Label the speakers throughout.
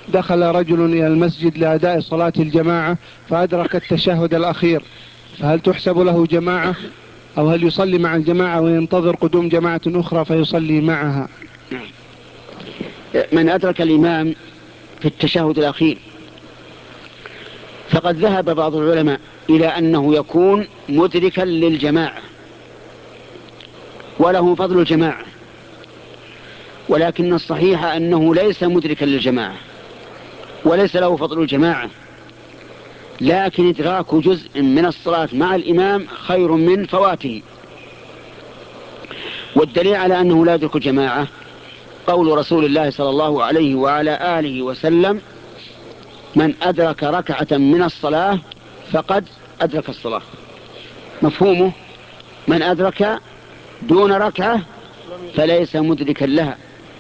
Speaker 1: دخل رجل إلى المسجد لأداء صلاة الجماعة فأدرك التشهد الأخير، فهل تحسب له جماعة أو هل يصلي مع الجماعة وينتظر قدوم جماعة أخرى فيصلي معها؟
Speaker 2: من أدرك الإمام في التشهد الأخير فقد ذهب بعض العلماء إلى أنه يكون مدركا للجماعة وله فضل الجماعة، ولكن الصحيح أنه ليس مدركا للجماعة وليس له فضل الجماعة، لكن إدراك جزء من الصلاة مع الإمام خير من فواته. والدليل على أنه لا يدرك الجماعة قول رسول الله صلى الله عليه وعلى آله وسلم: من أدرك ركعة من الصلاة فقد أدرك الصلاة. مفهومه من أدرك دون ركعة فليس مدركا لها.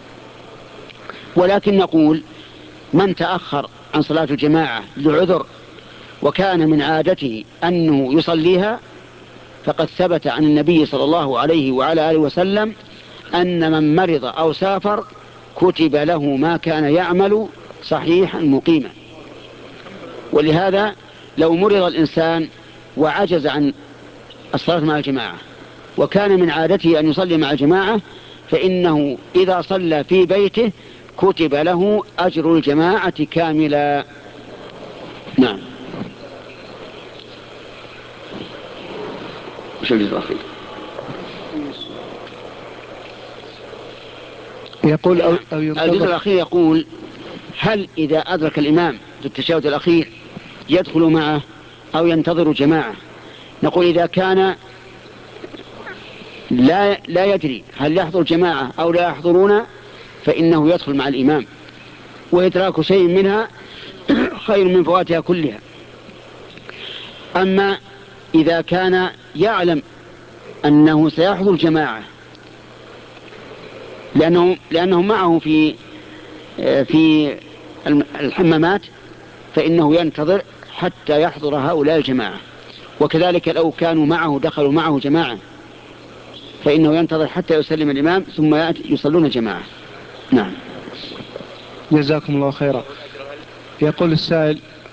Speaker 2: ولكن نقول من تأخر عن صلاة الجماعة لعذر وكان من عادته أنه يصليها فقد ثبت عن النبي صلى الله عليه وعلى آله وسلم أن من مرض أو سافر كتب له ما كان يعمل صحيحا مقيما. ولهذا لو مرض الإنسان وعجز عن الصلاة مع الجماعة وكان من عادته أن يصلي مع الجماعة فإنه إذا صلى في بيته كتب له أجر الجماعة كاملا. نعم.
Speaker 1: يقول
Speaker 2: الجزء الأخير يقول: هل إذا أدرك الإمام في التشهد الأخير يدخل معه أو ينتظر جماعة؟ نقول إذا كان لا يدري هل يحضر جماعة أو لا يحضرون فإنه يدخل مع الإمام، وإدراك شيء منها خير من فواتها كلها. أما إذا كان يعلم أنه سيحضر جماعة لأنه معه في الحمامات فإنه ينتظر حتى يحضر هؤلاء الجماعة. وكذلك لو كانوا معه دخلوا معه جماعة فإنه ينتظر حتى يسلم الإمام ثم يصلون جماعة. نعم.
Speaker 1: جزاكم الله خيرا. يقول السائل: